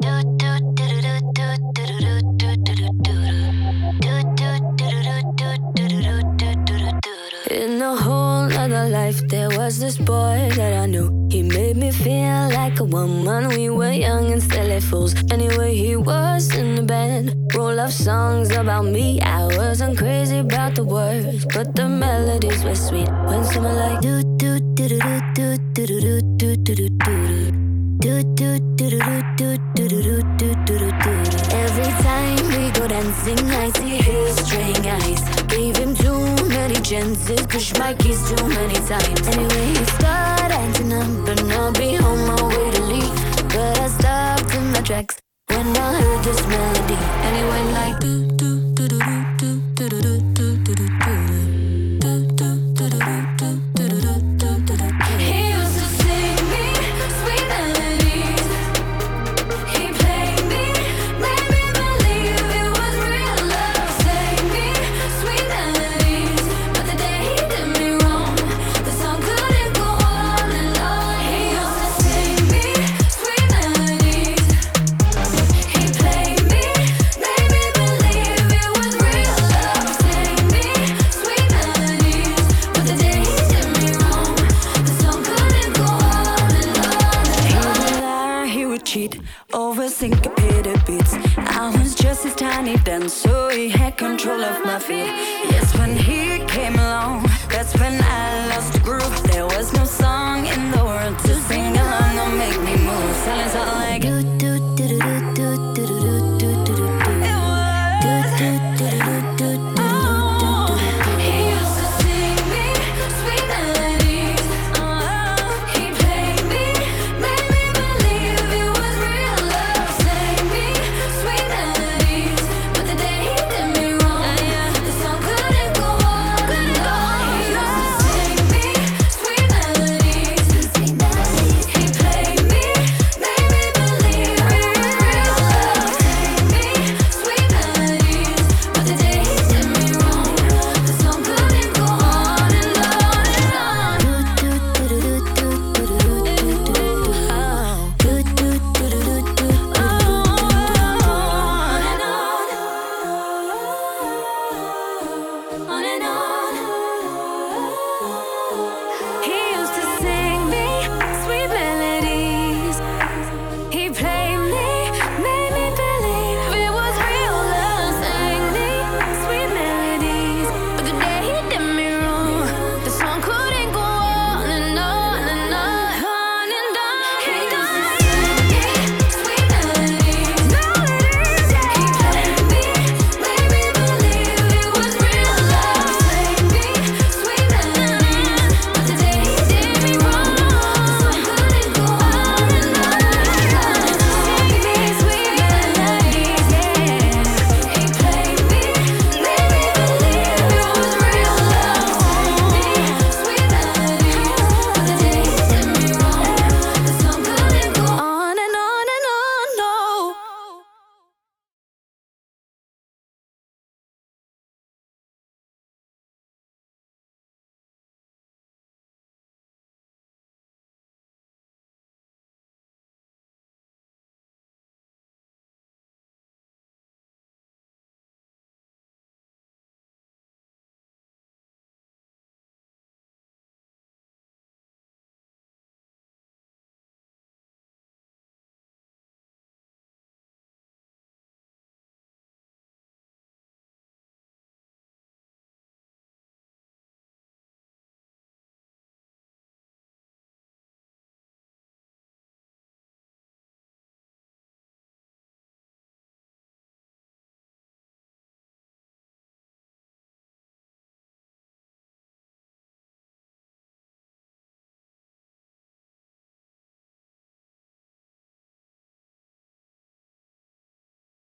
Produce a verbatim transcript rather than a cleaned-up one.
In a whole other life, there was this boy that I knew. He made me feel like a woman. We were young and silly fools. Anyway, he was in the band. Roll of songs about me. I wasn't crazy about the words, but the melodies were sweet. When someone like do do do do do do do do do do do. Do do do do do do do do do do. Every time we go dancing, I see his string eyes. Gave him too many chances, pushed my keys too many times. Anyway, he started acting up, and I'll be on my way to leave. But I stopped in my tracks when I heard this melody, and it went like do do do do do do do do do do do. Over-syncopated beats. I was just his tiny dance, so he had control of my feet. Yes, when he came along, that's when I lost the groove. There was no song in the world to sing along or make me move. Silence all like